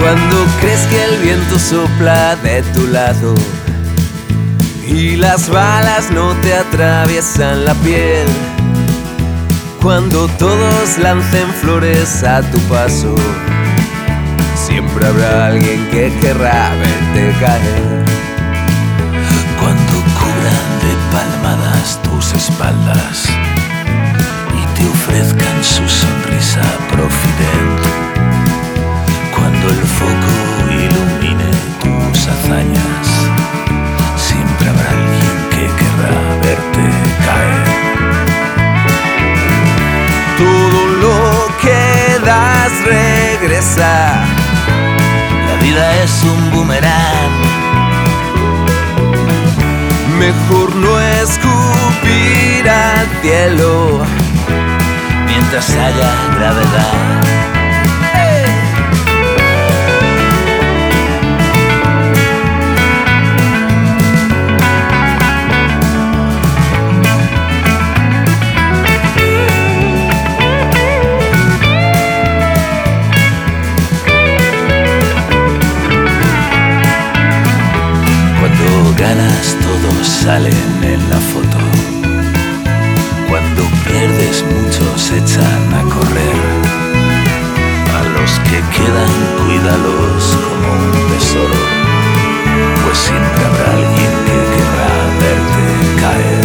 Cuando crees que el viento sopla de tu lado y las balas no te atraviesan la piel, cuando todos lancen flores a tu paso, siempre habrá alguien que querrá verte caer. Cuando cubran de palmadas tus espaldas y te ofrezcan su sonrisa profidente, cuando el foco ilumine tus hazañas, siempre habrá alguien que querrá verte caer. Todo lo que das regresa. La vida es un boomerang. Mejor no escupir al cielo mientras haya gravedad. Cuando ganas todos salen en la foto, cuando pierdes muchos echan a correr, a los que quedan cuídalos como un tesoro, pues siempre habrá alguien que querrá verte caer.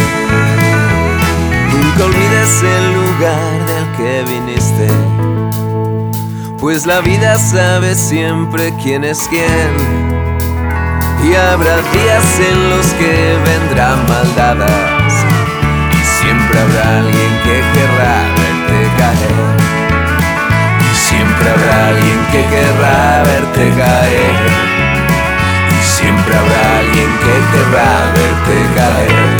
Nunca olvides el lugar del que viniste, pues la vida sabe siempre quién es quién. Y habrá días en los que vendrán maldadas y siempre habrá alguien que querrá verte caer. Y siempre habrá alguien que querrá verte caer. Y siempre habrá alguien que querrá verte caer.